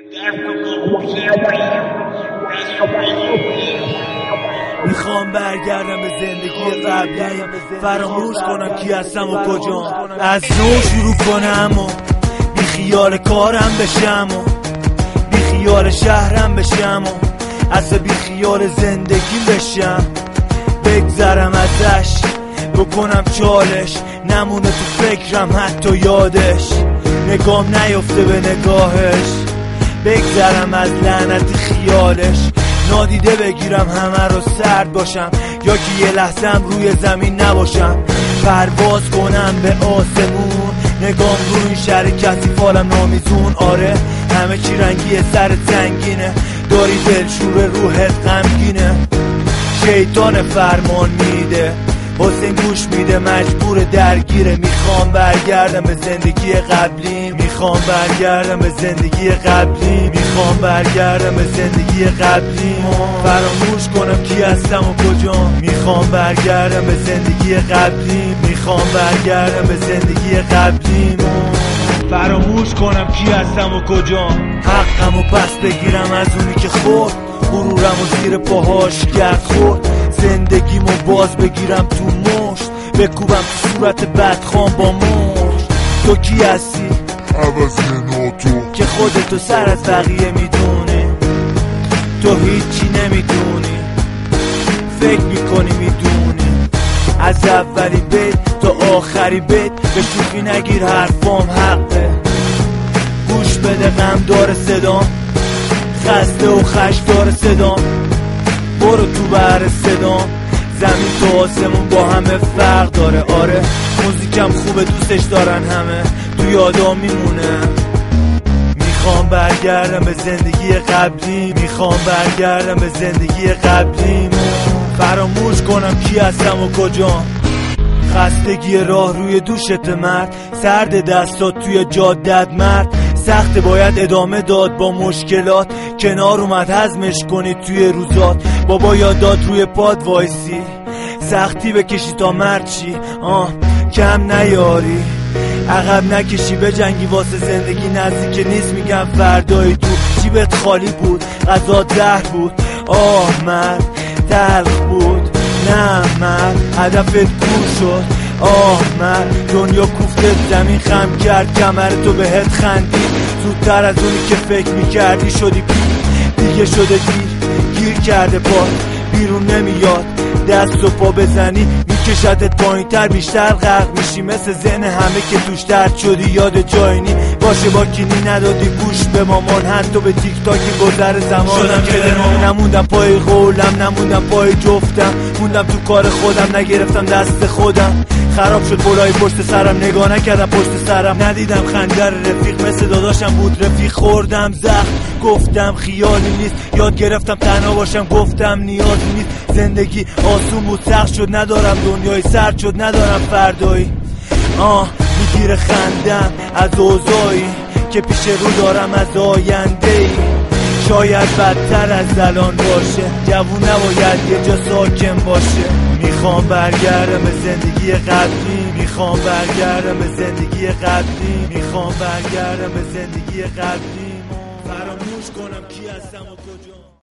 میخوام برگردم به زندگی قبلی، فراموش کنم کی هستم و کجا، از نو شروع کنم و بی خیال کارم بشم و بی خیال شهرم بشم و اصلا بی خیال زندگی بشم، بگذرم ازش بکنم چالش، نمونه تو فکرم حتی یادش، نگام نیفته به نگاهش، بگذرم از لعنت خیالش، نادیده بگیرم همه رو سرد باشم، یا که یه لحظم روی زمین نباشم، پرواز کنم به آسمون، نگام روی این شهر کثیف حالم نامیزون، آره همه چی رنگی سر زنگینه، داری دلشور روحت غمگینه، شیطان فرمان میده حسین گوش میده مجبور درگیره، میخوام برگردم به زندگی قبلی، میخوام برگردم به زندگی قبلی، میخوام برگردم به زندگی قبلی، فراموش کنم کی هستم و کجا، میخوام برگردم به زندگی قبلی، میخوام برگردم به زندگی قبلی، فراموش کنم کی هستم و کجا، حقم و پس بگیرم از اونی که خورد، غرورم و زیر پاهاش گرد خورد، زندگیمو باز بگیرم تو مشت، بکوبم تو صورت بدخوام با مشت، تو کی هستی؟ عوضی ناتو که خودتو سر از بقیه میدونی، تو هیچی نمیدونی، فکر میکنی میدونی، از اولی بیت تا آخری بیت به شوخی نگیر حرفام حقه، گوش بده غم داره صدام، خسته و خش داره صدام، برو تو بحر صدام، زمین تو آسمون با همه فرق داره، آره موزیکم خوبه دوستش دارن همه، تو یادم میمونه، میخوام برگردم به زندگی قبلی، میخوام برگردم به زندگی قبلی، فراموش کنم کی هستم و کجا، خستگی راه روی دوشت مرد، سرد دستات توی جادت مرد، سخت باید ادامه داد با مشکلات، کنار اومد هضمش کنی توی روزات، بابا یادات روی پاد وایسی، سختی بکشی تا مرد چی، کم نیاری، عقب نکشی به جنگی واسه زندگی نزدیک نیست، میگم فردایی تو جیبت خالی بود، غذا زهر بود، مرد تلخ بود، نه مرد هدفت دور شد، مرد دنیا کوفته زمین خم کرد، کمر تو بهت خندید، زودتر از اونی که فکر میکردی شدی دیگه شده گیر کرده پاد، بیرون نمیاد دست و پا بزنی، میکشدت پایین تر بیشتر غرق میشی، مثل ذهن همه که توش درد شدی یاد جاینی، باشه با کینی ندادی گوش به مامان، حتی به تیک تاکی گذر زمان شدم که نموندم پای قولم، نموندم پای جفتم، موندم تو کار خودم، نگرفتم دست خودم، خراب شد بلای پشت سرم، نگاه نکردم پشت سرم، ندیدم خنجر رفیق مثل داداشم بود رفیق، خوردم زخم گفتم خیالی نیست، یاد گرفتم تنها باشم گفتم نیازی نیست، زندگی آسون بود سخت شد ندارم دنیای، سرد شد ندارم فردایی، میگیره خندم از اوضاعی که پیش رو دارم از آینده‌ای، شاید بدتر از الان باشه، جوون نباید یه جا ساکن باشه، میخوام برگردم به زندگی قبلی، میخوام برگردم به زندگی قبلی، میخوام برگردم به زندگی قبلی، فراموش کنم کی هستم و کجا.